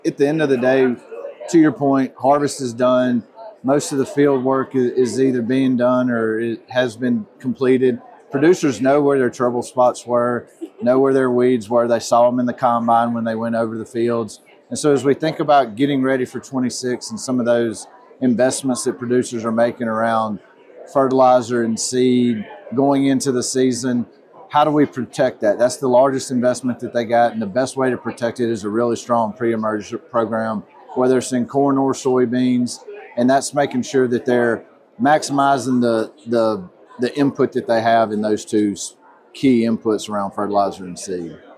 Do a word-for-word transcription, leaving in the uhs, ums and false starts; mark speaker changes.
Speaker 1: At the end of the day, to your point, harvest is done. Most of the field work is, is either being done or it has been completed. Producers know where their trouble spots were, know where their weeds were. They saw them in the combine when they went over the fields. And so as we think about getting ready for twenty-six and some of those investments that producers are making around fertilizer and seed going into the season, how do we protect that? That's the largest investment that they got, and the best way to protect it is a really strong pre-emerge program, whether it's in corn or soybeans, and that's making sure that they're maximizing the the the input that they have in those two key inputs around fertilizer and seed.